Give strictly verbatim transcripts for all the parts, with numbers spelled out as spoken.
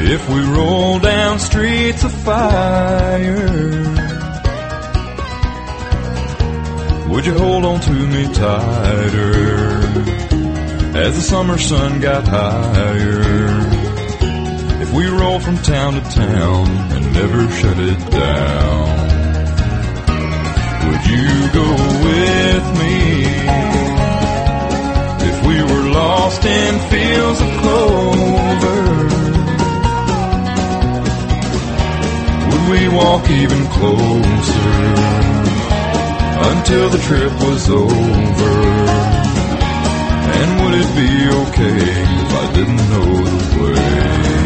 If we roll down streets of fire, would you hold on to me tighter as the summer sun got higher? If we roll from town to town and never shut it down, would you go with me? If we were lost in fields of clover, would we walk even closer until the trip was over? And would it be okay if I didn't know the way?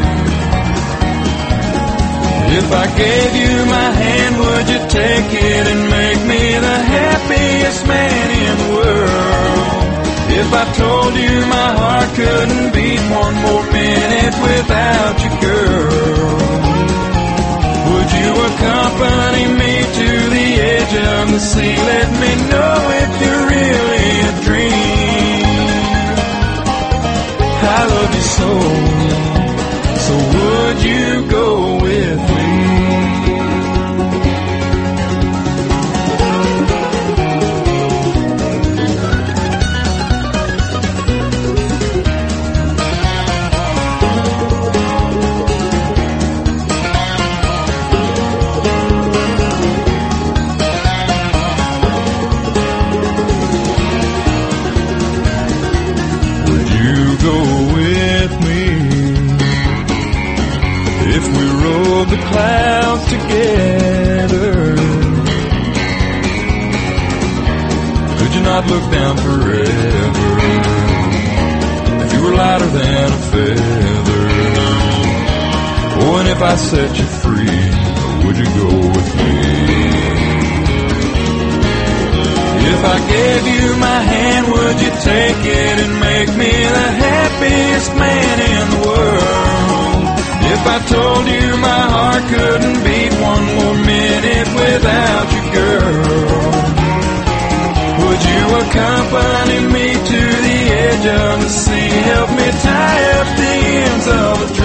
If I gave you my hand, would you take it and make me the happiest man in the world? If I told you my heart couldn't beat one more minute without you, girl, would you accompany me to the edge of the sea? Let me know if you're really a dream. I love you so, so would you go with me? The clouds together, could you not look down forever? If you were lighter than a feather, oh, and if I set you free, would you go with me? If I gave you my hand, would you take it and make me the happiest man in the world? If I told you my heart couldn't beat one more minute without you, girl, would you accompany me to the edge of the sea? Help me tie up the ends of the